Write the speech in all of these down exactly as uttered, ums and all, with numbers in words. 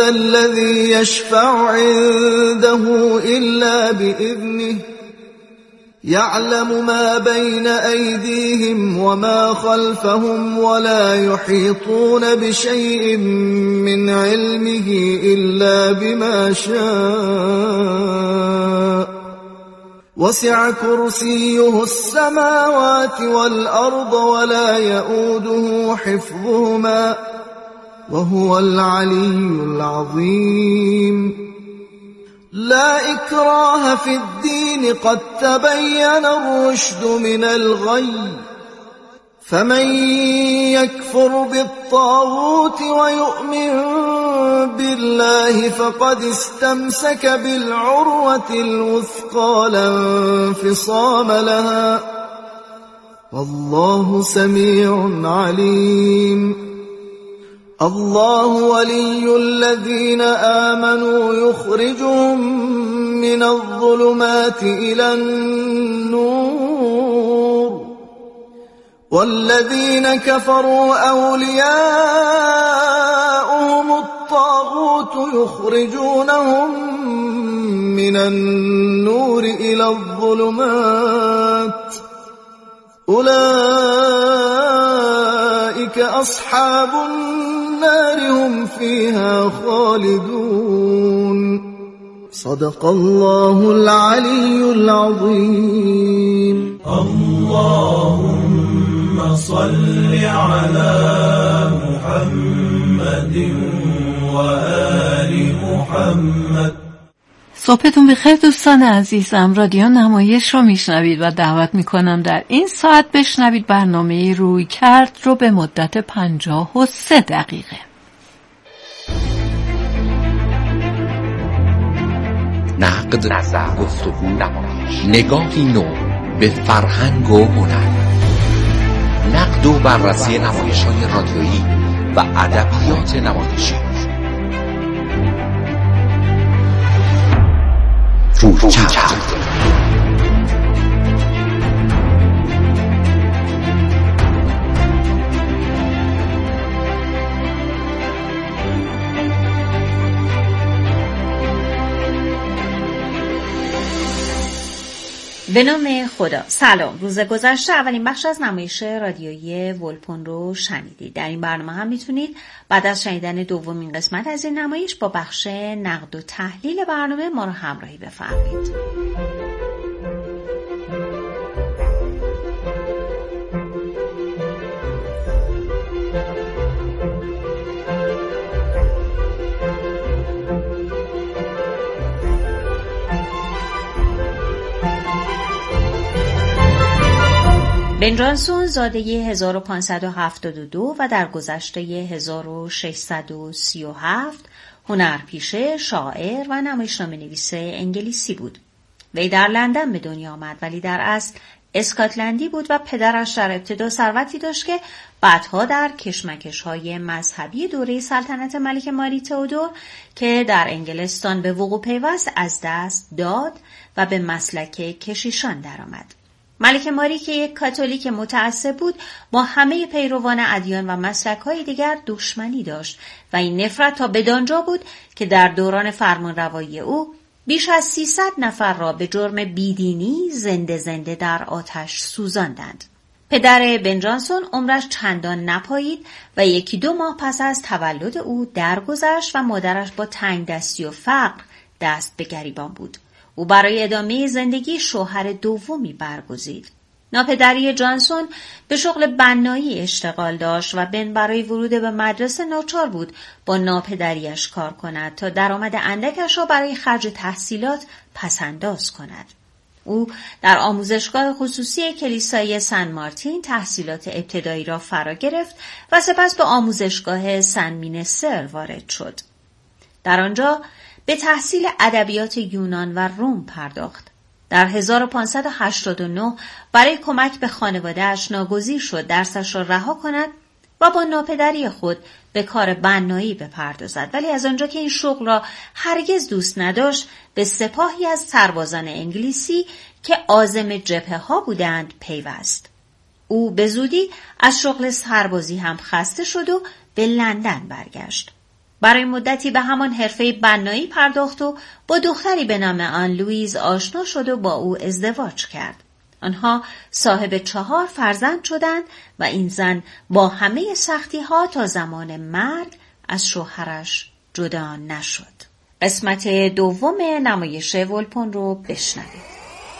ذا الذي يشفع عنده إلا بإذنه يعلم ما بين أيديهم وما خلفهم ولا يحيطون بشيء من علمه إلا بما شاء وسع كرسيه السماوات والأرض ولا يؤوده حفظهما وهو العلي العظيم لا إكراه في الدين قد تبين الرشد من الغي فمن يكفر بالطاغوت ويؤمن بالله فقد استمسك بالعروة الوثقى لا انفصام لها والله سميع عليم الله ولي الذين آمنوا يخرجهم من الظلمات إلى النور والذين كفروا أولياؤهم الطاغوت يخرجونهم من النور إلى الظلمات أولئك أصحاب النار هم فيها خالدون صدق الله العلي العظيم. اللهم صل على محمد وآل محمد. صبحتون بخیر دوستان عزیزم. رادیو نمایش رو میشنوید و دعوت میکنم در این ساعت بشنوید برنامه روی کرد رو به مدت پنجاه و سه دقیقه. نقد، نظر، گفتگو، نمایش، نگاهی نو به فرهنگ و هنر، نقد و بررسی نمایش‌های رادیویی و ادبیات نمایشی. روی کرد. به نام خدا. سلام. روز گذشته اولین بخش از نمایش رادیویی ولپون رو شنیدید. در این برنامه هم میتونید بعد از شنیدن دومین قسمت از این نمایش با بخش نقد و تحلیل برنامه ما رو همراهی بفرمایید. بن جانسون زاده هزار و پانصد و هفتاد و دو و در گذشته هزار و ششصد و سی و هفت هنرپیشه، شاعر و نمایشنامه نویس انگلیسی بود. وی در لندن به دنیا آمد ولی در اصل اسکاتلندی بود و پدرش در ابتدا ثروتی داشت که بعدها در کشمکش‌های مذهبی دوره سلطنت ملکه ماری تئودور که در انگلستان به وقوع پیوست از دست داد و به مسلک کشیشان درآمد. ملکه ماری که یک کاتولیک متعصب بود با همه پیروان ادیان و مسلک‌های دیگر دشمنی داشت و این نفرت تا بدانجا بود که در دوران فرمانروایی او بیش از سیصد نفر را به جرم بیدینی زنده زنده در آتش سوزاندند. پدر بن جانسون عمرش چندان نپایید و یکی دو ماه پس از تولد او درگذشت و مادرش با تنگ دستی و فقر دست به گریبان بود. او برای ادامه زندگی شوهر دومی برگزید. ناپدری جانسون به شغل بنایی اشتغال داشت و بن برای ورود به مدرسه ناچار بود با ناپدریش کار کند تا درآمد اندکش را برای خرج تحصیلات پسنداز کند. او در آموزشگاه خصوصی کلیسای سن مارتین تحصیلات ابتدایی را فرا گرفت و سپس به آموزشگاه سن مینستر وارد شد. در آنجا به تحصیل ادبیات یونان و روم پرداخت. در هزار و پانصد و هشتاد و نه برای کمک به خانواده‌اش ناگزیر شد درسش را رها کند و با ناپدری خود به کار بنایی بپردازد، ولی از آنجا که این شغل را هرگز دوست نداشت به سپاهی از سربازان انگلیسی که عازم جبهه ها بودند پیوست. او به زودی از شغل سربازی هم خسته شد و به لندن برگشت. برای مدتی به همان حرفه بنایی پرداخت و با دختری به نام آن لویز آشنا شد و با او ازدواج کرد. آنها صاحب چهار فرزند شدند و این زن با همه سختی ها تا زمان مرگ از شوهرش جدا نشد. قسمت دوم نمایش ولپون رو بشنوید.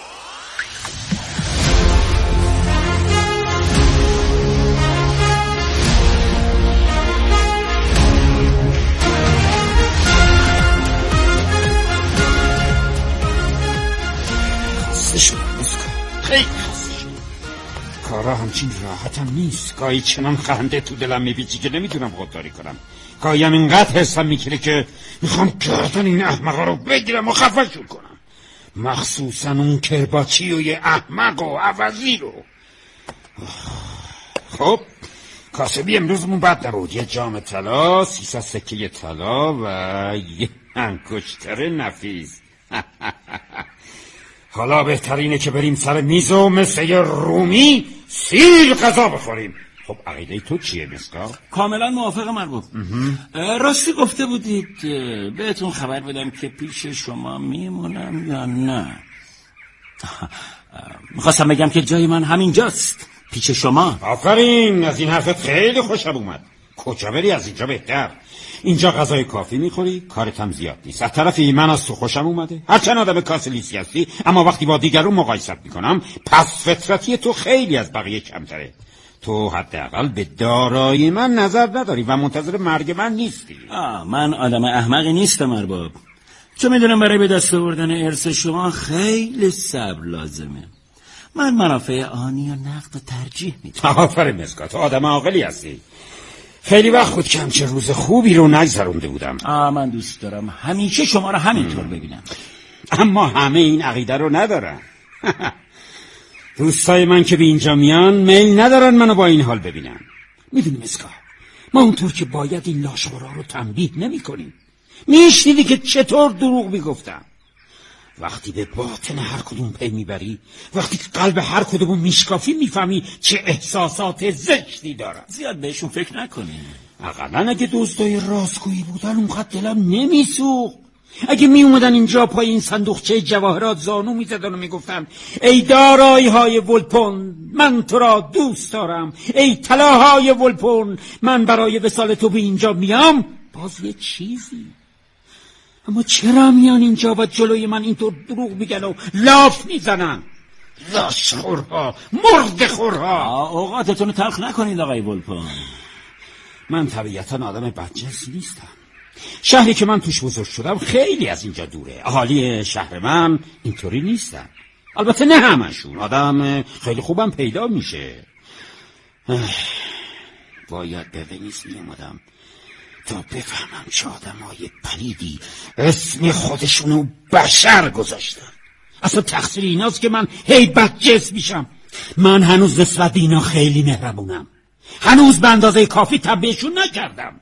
خسته شدم مسکا، خیلی خسته شدم. کارا همچین راحتم نیست. گاهی چنان خنده تو دلم میپیچه که نمیتونم خودداری کنم. گاهی هم اینقدر حسم میکنه که میخوام گردن این احمقا رو بگیرم و خفه‌شون کنم، مخصوصا اون کرباچی و یه احمق و عوضی رو. خب کاسبی امروزمون بد نبود. یه جام طلا، سیصد سکه طلا و یه انگشتر نفیس. حالا بهترینه که بریم سر میز و مثل یه رومی سیر غذا بخوریم. خب عقیده تو چیه مسکا؟ کاملا موافق مربوب. راستی گفته بودید بهتون خبر بدم که پیش شما میمونم یا نه؟ میخواستم بگم که جای من همینجاست، پیش شما. آفرین، از این حرفت خیلی خوشم اومد. کجا بری از اینجا بهتر. اینجا غذای کافی میخوری، کارت هم زیاد نیست. از طرفی من از تو خوشم اومده، هرچند آدم کاسلیسی هستی، اما وقتی با دیگرون مقایسه میکنم پس فطرتی تو خیلی از بقیه کمتره. تو حداقل به دارایی من نظر نداری و منتظر مرگ من نیستی. آه من آدم احمقی نیستم ارباب، چون میدونم برای به دست آوردن ارث شما خیلی صبر لازمه. من منافع آنی و نقد ترجیح میدم. آفرین مسکا، تو آدم عاقلی هستی. خیلی وقت بود که همچه روز خوبی رو نگذرونده بودم. آه من دوست دارم همیشه شما رو همینطور ببینم، اما همه این عقیده رو ندارن. دوستای من که به اینجا میان میل ندارن منو با این حال ببینن. میدونی مسکا، ما اونطور که باید این لاشخورا رو تنبیه نمی کنیم. میشنیدی که چطور دروغ میگفتم. وقتی به باطن هر کدوم پی میبری، وقتی که قلب هر کدوم میشکافی، میفهمی چه احساسات زشتی دارن. زیاد بهشون فکر نکنی. اقلا اگه دوستای راستگویی بودن اونقدر دلم نمیسوخت. اگه می اومدن اینجا پای این صندوقچه جواهرات زانو می زدن و می گفتن ای دارایی های ولپون من تو را دوست دارم، ای طلاهای ولپون من برای وصال تو به اینجا میام، باز یه چیزی. اما چرا میان اینجا و جلوی من اینطور دروغ میگن و لاف میزنن؟ لاشخورها، مردخورها. اوقاتتون رو تلخ نکنید آقای ولپون. من طبیعتا آدم بدجنسی نیستم. شهری که من توش بزرگ شدم خیلی از اینجا دوره. اهالی شهر من اینطوری نیستن. البته نه همشون. آدم خیلی خوبم پیدا میشه. باید به ونیز می اومدم تا بفهمم چه آدمای پلیدی اسم خودشونو بشر گذاشتن. اصلا تقصیر ایناست که من هی بدجنس میشم. من هنوز نسبت اینا خیلی مهربونم. هنوز به اندازه کافی تنبیهشون نکردم.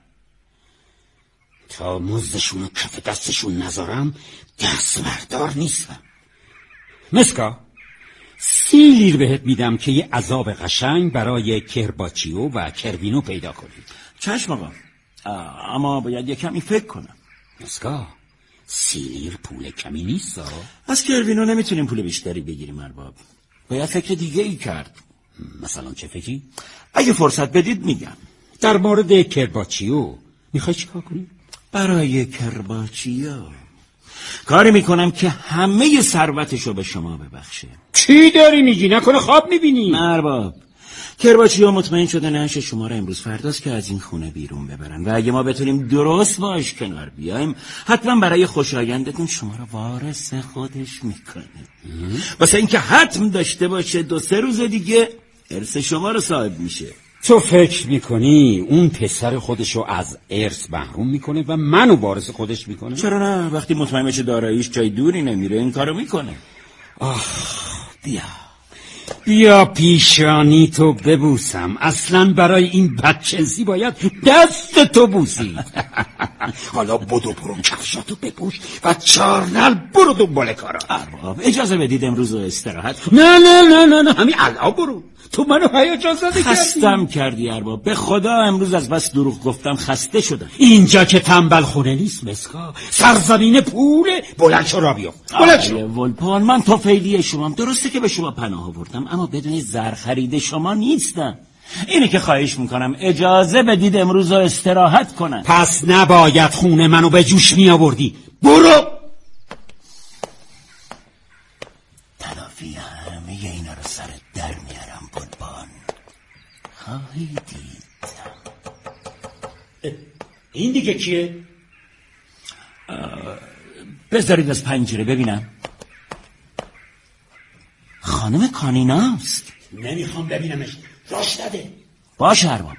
تا مزدشون و کف دستشون نذارم دست بردار نیستم. مسکا، سی لیر بهت میدم که یه عذاب قشنگ برای کرباچیو و کروینو پیدا کنید. چشم آقا، اما باید یه کمی فکر کنم. مسکا، سی لیر پول کمی نیست. از کروینو نمیتونیم پول بیشتری بگیریم ارباب. باید فکر دیگه ای کرد. مثلا چه فکری؟ اگه فرصت بدید میگم. در مورد کرباچیو میخوای چیکار کنی؟ برای کرباچیو کاری میکنم که همه ثروتشو به شما ببخشه. چی داری میگی؟ نکنه خواب میبینی؟ ارباب، کرباچیو مطمئن شده نهش شما را امروز فرداست که از این خونه بیرون ببرن و اگه ما بتونیم درست باش کنار بیایم حتما برای خوشایندتون شما را وارث خودش میکنه. واسه اینکه حتم داشته باشه دو سه روز دیگه ارث شما رو صاحب میشه. تو فکر میکنی اون پسر خودشو از ارث محروم میکنه و منو وارث خودش میکنه؟ چرا نه؟ وقتی مطمئن بشه داراییش جای دوری نمیره این کارو میکنه. آه بیا بیا پیشانی تو ببوسم. اصلا برای این بدجنسی باید دست تو بوسید. حالا بدو برو کفشاتو بپوش و چارنل برو دنبال کارا. ارباب اجازه بدید امروز استراحت. نه نه نه نه نه همین الان برو. تو منو هیجان زده کردی. خستم کردی ارباب. به خدا امروز از بس دروغ گفتم خسته شدم. اینجا که تنبل خونه نیست مسکا، سرزمین پوله. بلند شو را بیفت. بلند شو. ولپان من توفیلی شمام. درسته که به شما پناه آوردم اما بدون زر خرید شما نیستم. اینه که خواهش میکنم اجازه بدید امروز استراحت کنم. پس نباید خونه منو به جوش می آوردی. برو. تلافی همه اینا رو سر در میارم بلبان. خواهی دید. این دیگه کیه؟ بذارید از پنجره ببینم. خانم کانیناست. نمیخوام ببینمش. راش نده. باشه ارباب.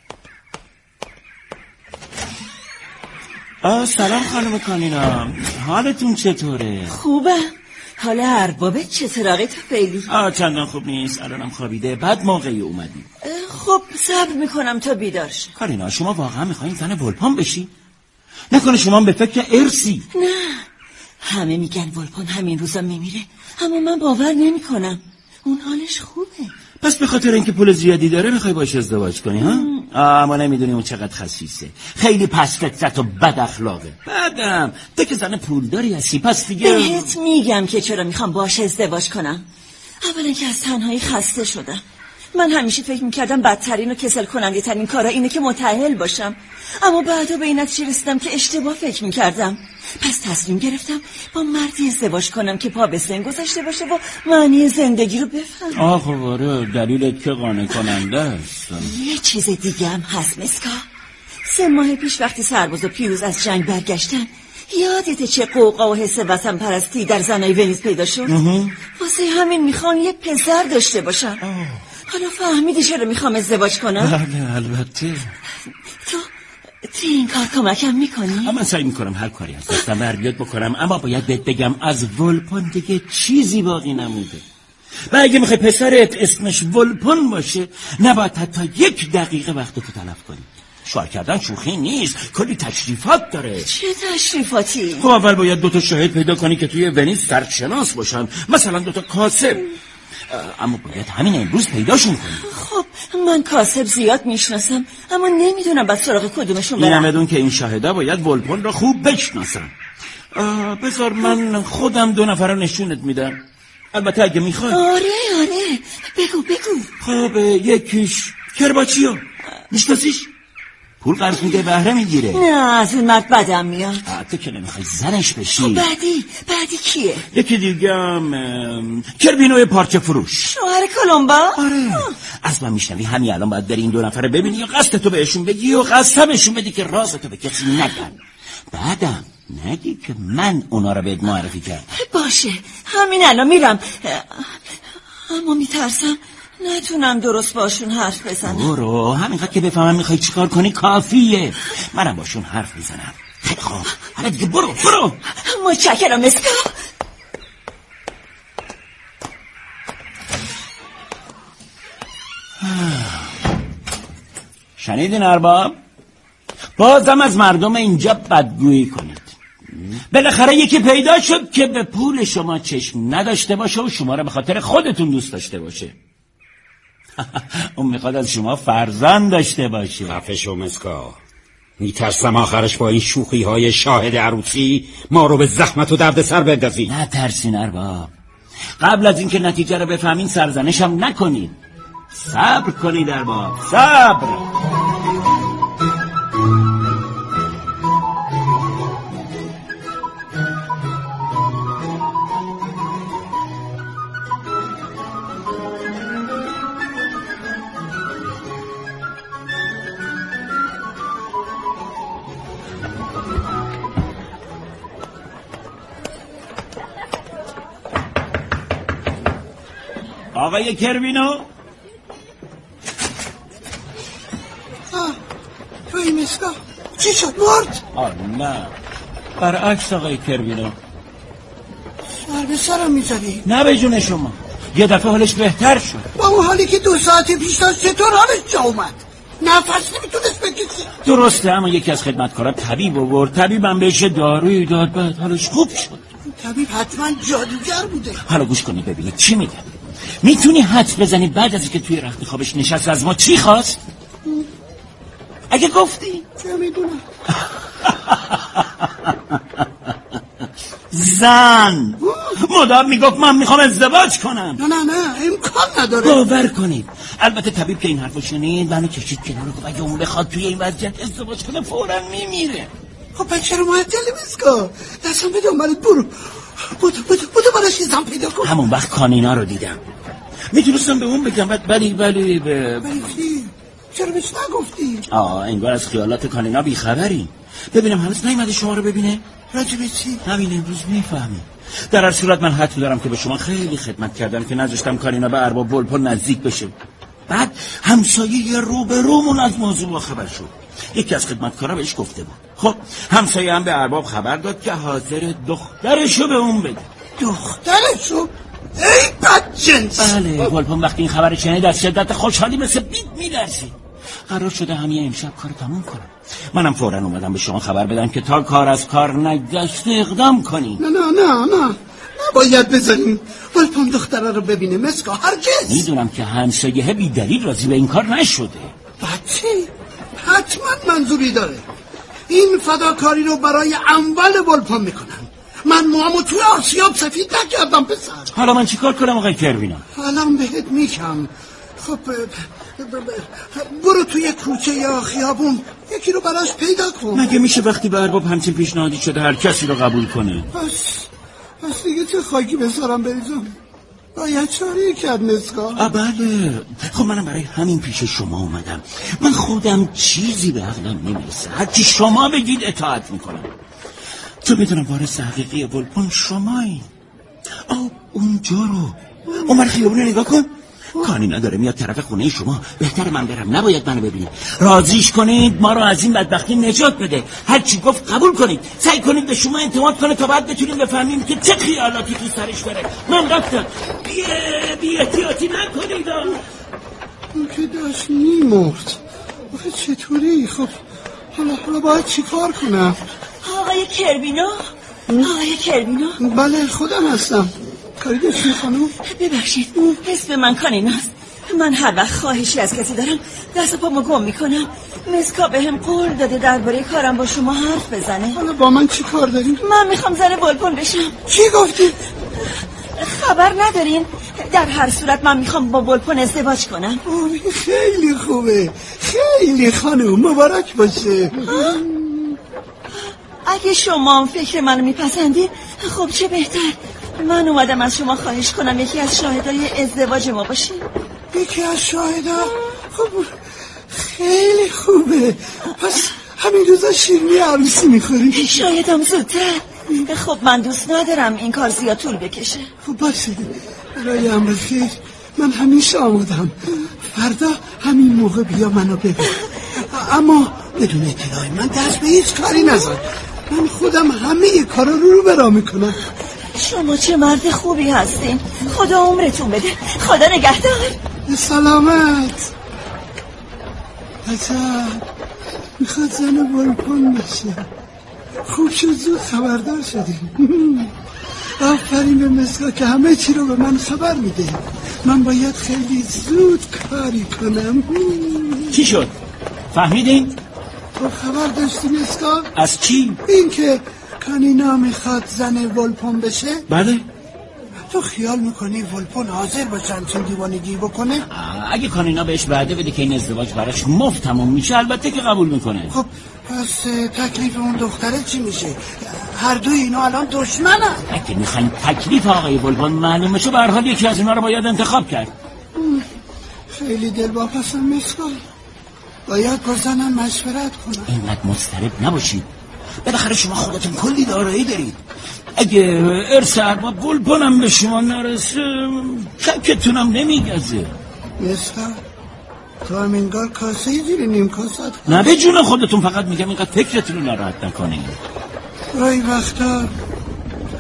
آه سلام خانم کانینا، حالتون چطوره؟ خوبه. حال اربابه چطور آقای توفیلی؟ آه چندان خوب نیست، الانم خوابیده. بعد موقعی اومدی. خب صبر میکنم تا بیدار شه. کانینا شما واقعا میخواین زن ولپان بشی؟ نکنه شما به فکر ارسی؟ نه، همه میگن ولپان همین روزا میمیره اما من باور نمیکنم. اون حالش خوبه. پس به خاطر اینکه پول زیادی داره میخوای باش ازدواج کنی ها؟ اما نمیدونی اون چقدر خسیسه، خیلی پس فطرت و بد اخلاقه. بعدم تو که زن پولداری هستی پس دیگه. بهت میگم که چرا میخوام باش ازدواج کنم. اولا که از تنهایی خسته شدم. من همیشه فکر میکردم بدترین و کسل کننده ترین کارا اینه که متأهل باشم، اما بعدا به این نتیجه رسیدم که اشتباه فکر میکردم. پس تصمیم گرفتم با مردی ازدواج کنم که پا به سن گذاشته باشه و معنی زندگی رو بفهم. آه خب آره، دلیلت که قانع کننده است. یه چیز دیگه هم هست مسکا. سه ماه پیش وقتی سرباز و پیروز از جنگ برگشتن، یادته چه قوقا و حس وطن پرستی در زنای ونیز پیدا شد؟ واسه همین میخوان یه پسر داشته باشن. حالا فهمیدی چرا میخوام ازدواج کنم؟ بله البته. تو تو این کار کمکم میکنی؟ من سعی میکنم هر کاری از دستم بر بیاد بکنم، اما باید بهت بگم از ولپان دیگه چیزی باقی نمونده. و اگه میخوای پسرت اسمش ولپان باشه نباید حتی یک دقیقه وقتتو تلف کنی. شوهر کردن شوخی نیست، کلی تشریفات داره. چه تشریفاتی؟ خب اول باید دوتا شاهد پیدا کنی که توی ونیز سرشناس باشن، مثلا دوتا کاسب. اما باید همین امروز پیداشون کنی. خب من کاسب زیاد میشناسم اما نمیدونم بس سراغ کدومشون برم. اینم بدون که این شاهدا باید ولپان را خوب بشناسن. بذار من خودم دو نفر رو نشونت میدم، البته اگه میخوای. آره آره بگو بگو. خب یکیش کرباچیو میشناسیش؟ پول قرض میده بهره میگیره. نه از اون مرد بدم میاد. تو که نمیخوای زنش بشی. خب بعدی بعدی کیه؟ یکی دیگه هم کربینوی پارچه فروش. شوهر کلمبا؟ آره. از من میشنوی همین الان باید بری این دو نفر ببینی یا قصد تو بهشون بگی و قسمشون بدی که رازتو به کسی نگن. بعدم نگی که من اونا رو بهت معرفی کردم. باشه همین الان میرم، اما میترسم نتونم درست باشون حرف بزنم. برو، همینقدر که بفهمم میخوای چیکار کنی کافیه. منم باشون حرف میزنم. خیلی خوب حالا دیگه برو برو. متشکرم مسکا. شنیدین ارباب؟ بازم از مردم اینجا بدگویی کنید. بالاخره یکی پیدا شد که به پول شما چشم نداشته باشه و شما را به خاطر خودتون دوست داشته باشه. اون میخواد از شما فرزند داشته باشه. خفه شو مسکا. میترسم آخرش با این شوخی های شاهد عروسی ما رو به زحمت و درد سر بندازی. نه ترسین ارباب، قبل از اینکه نتیجه رو بفهمین سرزنش هم نکنید. صبر کنید ارباب، صبر. آقای کروینو؟ آه توی مسکا چی شد مرد؟ آه نه برعکس آقای کروینو. سر به سرم میزدی؟ نه به جون شما، یه دفعه حالش بهتر شد. با اون حالی که دو ساعت پیش داشت چطور حالش جا اومد؟ نفس نمیتونست بکشی. درسته، اما یکی از خدمتکارا طبیب آورد، طبیبم بهش دارویی داد، بعد حالش خوب شد. طبیب حتما جادوگر بوده. حالا گوش کنید ببینید چی میگم. میتونی حدس بزنی بعد از اینکه توی رخت خوابش نشست از ما چی خواست؟ اگه گفتی چه میدونم. زن مدام میگفت من میخوام ازدواج کنم. نه نه نه امکان نداره. باور کنید. البته طبیب که این حرفو شنید منو کشید کنار و گفت اگه اون بخواد توی این وضعیت ازدواج کنه فوراً میمیره. خب پس چرا معطلی مسکا؟ دستم بده اومد برو بودو بودو بودو براش یه زن پیدا کن. همون وقت کانینا رو دیدم. میتونستم به اون بگم ولی ولی به ولی چی؟ چرا بهش نگفتی؟ آه انگار از خیالات کانینا بیخبری. ببینم هنوز نیومده شما رو ببینه؟ راجع به چی؟ همین امروز میفهمی. در هر صورت من حد دارم که به شما خیلی خدمت کردم که نذاشتم کارینا به ارباب ولپن نزدیک بشه. بعد همسایه رو به رومون از موضوع با خبر شد. یکی از خدمتکارا بهش گفته بود. خب همسایه هم به ارباب خبر داد که حاضر دخترشو به اون بده. دخترشو؟ ای بدجنس. بله ولپن وقتی این خبر شنید از شدت خوشحالی مثل بیت میلرزید. قرار شده همین امشب کار تموم کنم. منم فوراً اومدم به شما خبر بدم که تا کار از کار نگذشته اقدام کنی. نه نه نه نه نباید بزنیم. ولپن دختره رو ببینه مسکا هرگز. میدونم که همسایه بی دلیل راضی به این کار نشده. بچه حتما منظوری داره. این فداکاری رو برای اموال ولپن میکنن. من موامو توی آسیاب سفید نکردم پسر. حالا من چیکار کنم آقای کروینا؟ الان بهت میگم. خب برو توی کوچه یا خیابون یکی رو براش پیدا کن. مگه میشه وقتی به ارباب همچین پیشنهادی شده هر کسی رو قبول کنه؟ پس پس دیگه چه خاکی بسارم بریزم. باید چاری کرد مسکا. بله خب منم برای همین پیش شما اومدم. من خودم چیزی به عقلم نمیرسه. هرچی شما بگید اطاعت میکنم. تو میدونم وارث حقیقی ولپن شمایی. آه اونجا رو اون من خیابون نگاه کن. کانینا داره میاد طرف خونه شما. بهتر من برم، نباید منو ببینید. راضیش کنید ما رو از این بدبختی نجات بده. هر چی گفت قبول کنید. سعی کنید به شما اعتماد کنه تا بعد بتونیم بفهمیم که چه خیالاتی تو سرش داره. من رفتم. بی بی احتیاطی نکنید. اون که داشت میمرد. آخه چطوری؟ خب حالا حالا باید چی کار کنم؟ آقای کروینا؟ آقای کروینا؟ بله خودم هستم. کاری داشتی خانم؟ ببخشید اسم من کانیناست. من هر وقت خواهشی از کسی دارم دست پامو گم میکنم. مسکا به هم قول داده درباره کارم با شما حرف بزنه. حالا با من چی کار داریم؟ من میخوام زن ولپن بشم. چی گفتی؟ خبر ندارین؟ در هر صورت من میخوام با ولپن ازدواج کنم. خیلی خوبه. خیلی خانم مبارک باشه. اگه شما فکر منو میپسندین خب چه بهتر. من اومدم از شما خواهش کنم یکی از شاهدای ازدواج ما باشین. یکی از شاهدا؟ خب خیلی خوبه. پس همین روزا شیرینی عروسی میخوری؟ شایدم زودتر. خب من دوست ندارم این کار زیاد طول بکشه. خب باشه برای امر خیر من همیشه آمادم. فردا همین موقع بیا منو ببین. اما بدون اطلاع من دست به هیچ کاری نزن. من خودم همه کارا رو رو برا میکنم. شما چه مرد خوبی هستین. خدا عمرتون بده. خدا نگهدار. سلامت. عجب میخواد زن ولپن بشه. خوب شد زود خبردار شدیم. آفرین به مسکا که همه چی رو به من خبر میده. من باید خیلی زود کاری کنم. چی شد؟ فهمیدین؟ تو خبر داشتی مسکا؟ از چی؟ این که کانینا میخواد زن ولپن بشه؟ بله. تو خیال میکنی ولپن حاضر باشه همچین دیوانگی بکنه؟ اگه کانینا بهش وعده بده که این ازدواج براش مفت تموم میشه البته که قبول میکنه. خب پس تکلیف اون دختره چی میشه؟ هر دوی اینا الان دشمنن. اگه میخواین تکلیف آقای ولپن معلوم بشه به هر حال یکی از اینا رو باید انتخاب کرد. خیلی دلواپسم مسکا. باید با زنم مشورت کنم. اینقدر مضطرب نباشید. بالاخره شما خودتون کلی دارایی دارید. اگه ارث ارباب ولپنم به شما نرسه ککتونم نمیگزه. مسکا تو هم انگار کاسه ای زیر نیم کاسه. نه به جون خودتون، فقط میگم اینقدر فکرتون رو ناراحت نکنید. وای وقتا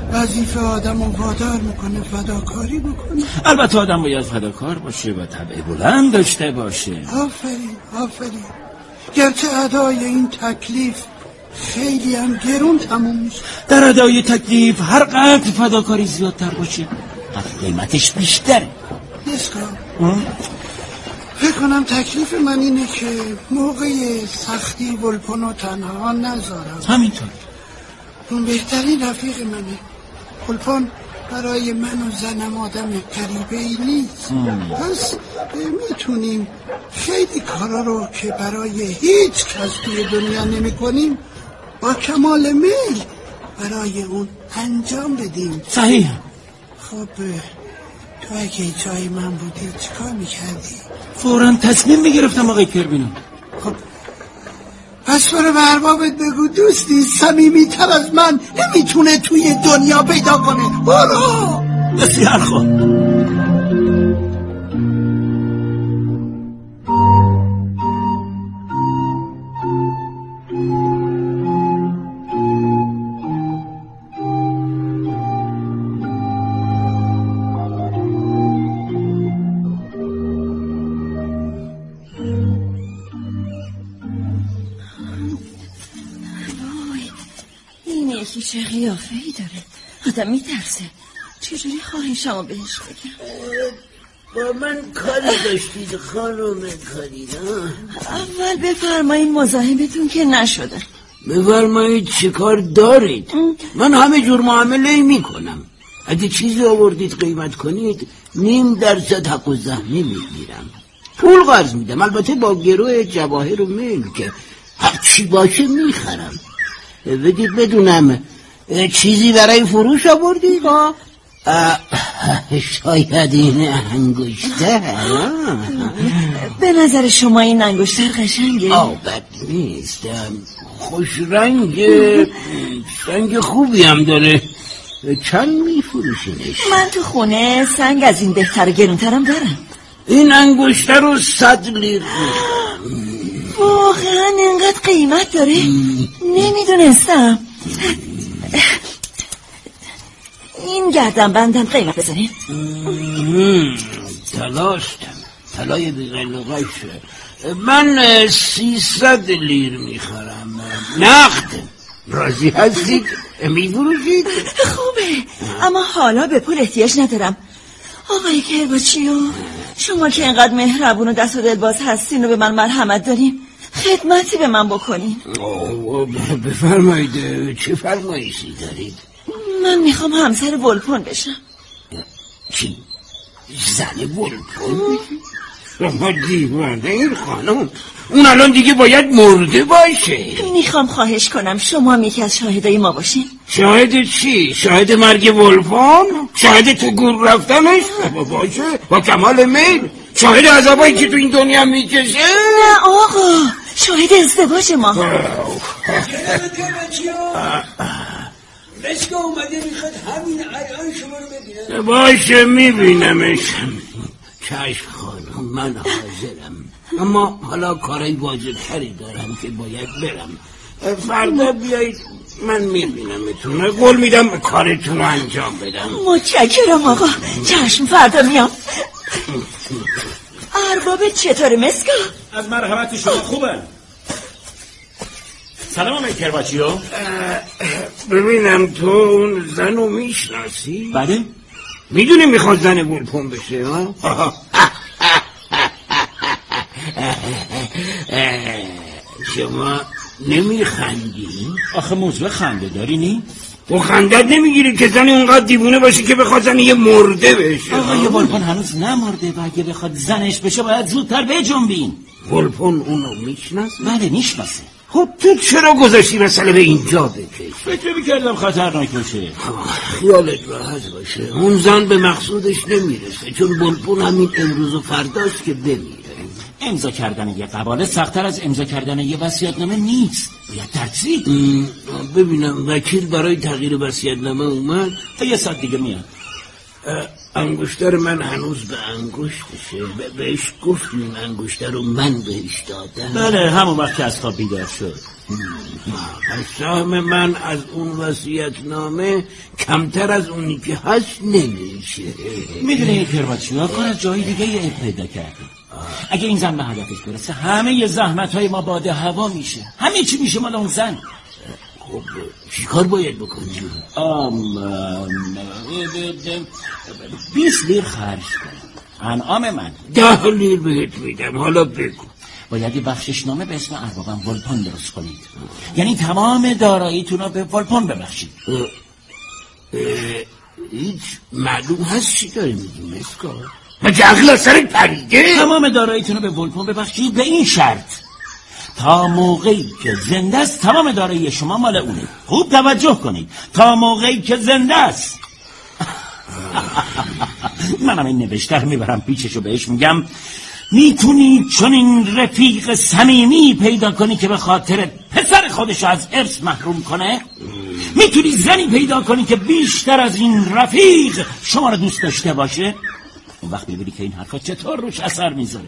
وظیفه آدم رو وادار میکنه فداکاری بکنه. البته آدم باید فداکار باشه و طبع بلند داشته باشه. آفرین آفرین. گرچه ادای این تکلیف خیلی هم گرون تموم میشه. در ادای تکلیف هر قدر فداکاری زیادتر باشه هر قیمتش بیشتره. نسکا فکر کنم تکلیف من اینه که موقع سختی ولپنو تنها نذارم. همینطور. اون بهترین رفیق منه. ولپن برای من و زنم آدم غریبه ای نیست. پس میتونیم خیلی کارا رو که برای هیچ کس توی دنیا نمی کنیم با کمال میل برای اون انجام بدیم. صحیح. خب تو اگه جای من بودی چیکار میکردی؟ فوراً تصمیم میگرفتم آقای کربینو. خب پس برو به اربابت بگو دوستی صمیمی‌تر از من نمیتونه توی دنیا پیدا کنه. برو. بسیار خوب. چه قیافه ای داره آدم میترسه. چجوری خواهشمو بهش بگم؟ با من کاری داشتید خانم کارینا؟ اول بفرمایید مزاحمتون که نشده. بفرمایید چه کار دارید؟ من همه جور معامله میکنم. اگه چیزی آوردید قیمت کنید نیم درصد حق و زحمه میگیرم. پول قرض میدم البته با گروه جواهر و میل که هر چی باشه میخرم. بدید بدونم چیزی برای فروش آوردید؟ شاید این انگشتر. به نظر شما این انگشتر قشنگه؟ آه بد نیست، خوش رنگ، سنگ خوبی هم داره. چند میفروشینش؟ من تو خونه سنگ از این بهتر گرونترم دارم. این انگشتر رو صد لیر. واقعا اینقدر قیمت داره؟ نمیدونستم. این گردن بندم قیمت بزنیم. تلاشتم طلای بیغلقشه. من سیصد لیر میخرم نقد. راضی هستید؟ میفروشید؟ خوبه اما حالا به پول احتیاج ندارم. آقای کرباچیو شما که اینقدر مهربون و دست و دلباز هستین و به من مرحمت دارین خدمتی به من بکنین. بفرمایید چه فرمایشی دارید؟ من میخوام همسر ولپن بشم. چی؟ زن ولپن بشی؟ شما دیوانه این خانم. اون الان دیگه باید مرده باشه. میخوام خواهش کنم شما یکی از شاهدای ما باشین. شاهد چی؟ شاهد مرگ ولپن؟ شاهد تو گور رفتنش؟ باشه با کمال میل. شاهد عذابایی که تو این دنیا میکشه؟ نه آقا شاهد ازدواج ما. مسکا اومده میخواد همین الان شما رو ببینم. باشه میبینمش. چشم خانم من حاضرم اما حالا کارای واجبتری دارم که باید برم. فردا بیایید من میبینمتون. قول میدم کارتون رو انجام بدم. متشکرم آقا. چشم فردا میام. اربابت چطوره مسکا؟ از مرحمت شما خوبه. سلام آقای کرباچیو. ببینم تو اون زن رو میشناسی؟ بله. میدونی میخواد زن ولپن بشه ها؟ شما نمیخندی؟ آخه موضوع خنده داری نی؟ و خندت نمیگیری که زنی اونقدر دیوونه باشه که بخواد زن یه مرده بشه. آقای ولپن هنوز نمرده و اگه بخواد زنش بشه باید زودتر بجنبین. ولپن اونو میشناسه؟ بله میشناسه. خب تو چرا گذاشتی مسئله به اینجا بکش؟ فکر میکردم خطرناک باشه. خیالت راحت باشه اون زن به مقصودش نمیرسه چون ولپن همین امروز و فرداست که بمیره. امضا کردن یه قباله سخت‌تر از امضا کردن یه وصیت‌نامه نیست. باید ترسید. ببینم وکیل برای تغییر وصیت‌نامه اومد؟ تا یه ساعت دیگه میاد. انگشتر من هنوز به انگشتشه. بهش گفتیم انگشتر رو من بهش دادم. بله همون وقت که از خواب بیدار شد. سهم من از اون وصیت‌نامه کمتر از اونی که هست نمیشه. میدونی کرواچیو کار از جای دیگه یه پیدا کرده. اگه این زن به هدفش برسه همه ی زحمت‌های ما باد هوا میشه. همه چی میشه مال اون زن. خب چی کار باید بکنیم؟ آم بیست لیر خرج کنم. انعام من ده لیر بهت میدم. حالا بگو. باید یه بخششنامه به اسم اربابم ولپون درست کنید. یعنی تمام داراییتون رو به ولپون ببخشید. هیچ معلوم هست چی داری میگی مسکا؟ ما جغل سر پریده. تمام داراییتون رو به ولپون ببخشید به این شرط تا موقعی که زنده است تمام دارایی شما مال اونه. خوب توجه کنید. تا موقعی که زنده است. منم این نوشته میبرم پیچشو بهش میگم میتونی چون این رفیق صمیمی پیدا کنی که به خاطر پسر خودش از ارث محروم کنه؟ میتونی زنی پیدا کنی که بیشتر از این رفیق شما رو دوست داشته باشه؟ اون وقت میبینی که این حرفا چطور روش اثر میذاره.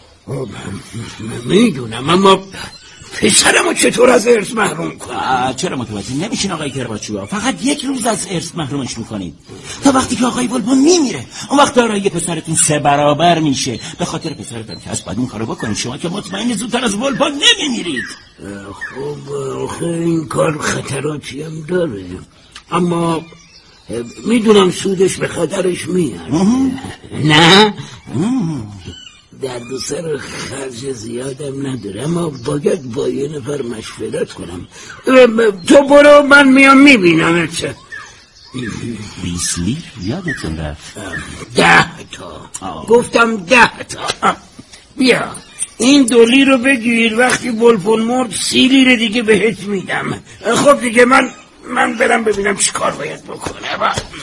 میدونم اما پسرمو چطور از ارث محروم کنم؟ چرا متوجه نمیشین آقای کرواچیو؟ فقط یک روز از ارث محرومش میکنید تا وقتی که آقای ولپون میمیره. اون وقت دارایی پسرتون سه برابر میشه. به خاطر پسرتون که از بعد اون کارو بکنید. شما که مطمئن زودتر از ولپون نمیمیرید. خب آخه این کار خطراتی هم داره، اما میدونم سودش به خاطرش میاد. نه درد و سر خرج زیادم نداره، اما باید با یه نفر مشورت کنم. تو برو من میام میبینم. چه بیست لیر یادتون رفت؟ ده تا آه. گفتم ده تا. بیا این دو لیر رو بگیر، وقتی ولپون مرد سی لیر دیگه بهت میدم. خب دیگه من من برم ببینم چی کار باید بکنم.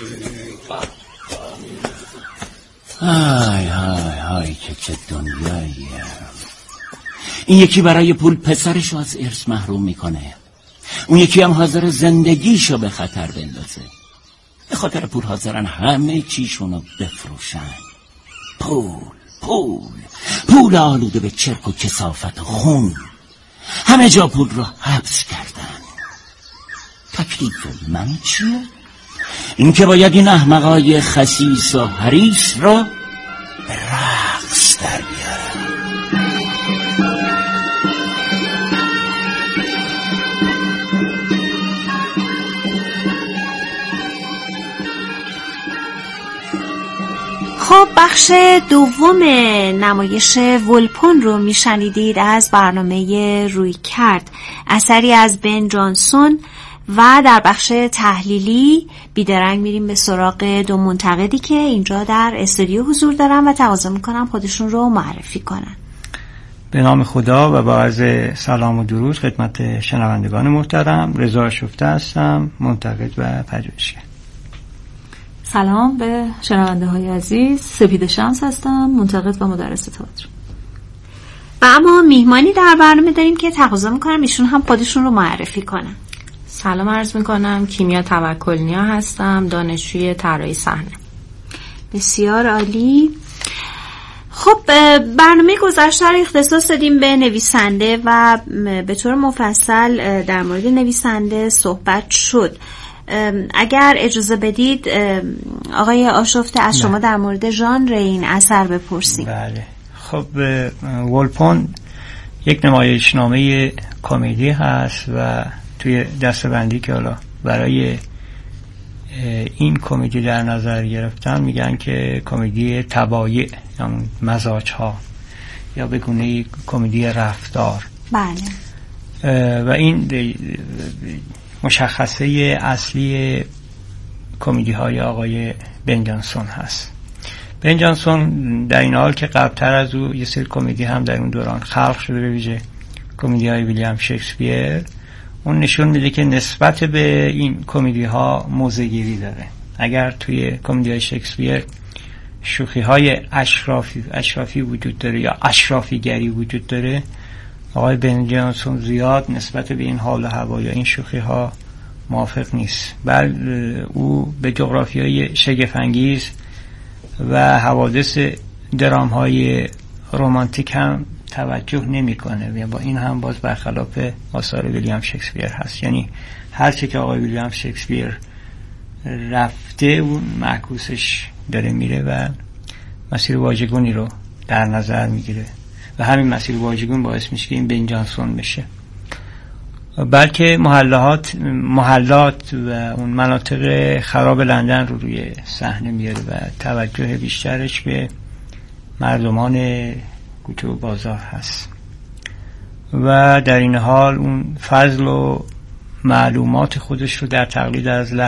های های های که چه دنیاییه. این یکی برای پول پسرشو از ارث محروم میکنه، اون یکی هم حاضر زندگیشو به خطر بندازه. به خاطر پول حاضرن همه چیشونو بفروشن. پول پول پول آلوده به چرک و کثافت و خون. همه جا پول رو حبس کردن. تکلیف من چیه؟ این که باید این احمقای خسیس و حریص را به رقص در بیارم. خب بخش دوم نمایش ولپون رو میشنیدید از برنامه روی کرد، اثری از بن جانسون. و در بخش تحلیلی بیدرنگ میریم به سراغ دو منتقدی که اینجا در استودیو حضور دارن و تقاضا میکنم خودشون رو معرفی کنن. به نام خدا و با عرض سلام و درود خدمت شنوندگان محترم، رضا شفته هستم، منتقد و پژوهشگر. سلام به شنونده های عزیز، سپید شمس هستم، منتقد و مدرس تئاتر. و اما میهمانی در برنامه داریم که تقاضا میکنم ایشون هم خودشون رو معرفی کنن. سلام عرض میکنم، کیمیا توکل‌نیا هستم، دانشجوی طراحی صحنه. بسیار عالی. خب برنامه گذشته رو اختصاص دادیم به نویسنده و به طور مفصل در مورد نویسنده صحبت شد. اگر اجازه بدید آقای آشفته از شما در مورد ژانر این اثر بپرسیم. بله. خب ولپون یک نمایشنامه کمدی هست و توی دسته‌بندی که حالا برای این کمدی در نظر گرفتن میگن که کمدی تبایع یا مزاج ها یا به گونه کمدی رفتار. بله. و این مشخصه اصلی کمدی های آقای بن جانسون هست. بن جانسون در این حال که قبلتر از او یه سری کمدی هم در اون دوران خلق شده، به ویژه کمدی های ویلیام شکسپیر، اون نشون میده که نسبت به این کمدی ها موضع‌گیری داره. اگر توی کمدی های شکسپیر شوخی های اشرافی اشرافی وجود داره یا اشرافی گری وجود داره، آقای بن جانسون زیاد نسبت به این حال و هوا یا این شوخی ها موافق نیست، بل او به جغرافیای شگفت انگیز و حوادث درام های رمانتیک هم توجه نمیکنه و با این هم باز برخلاف آثار ویلیام شکسپیر هست. یعنی هر چه که آقای ویلیام شکسپیر رفته اون معکوسش داره میره و مسیر واژگونی رو در نظر میگیره و همین مسیر واژگون باعث میشه که این بن جانسون بشه. بلکه محلات محلات و اون مناطق خراب لندن رو روی صحنه میاره و توجه بیشترش به مردمان کوچه و بازار هست و در این حال اون فضل و معلومات خودش رو در تقلید از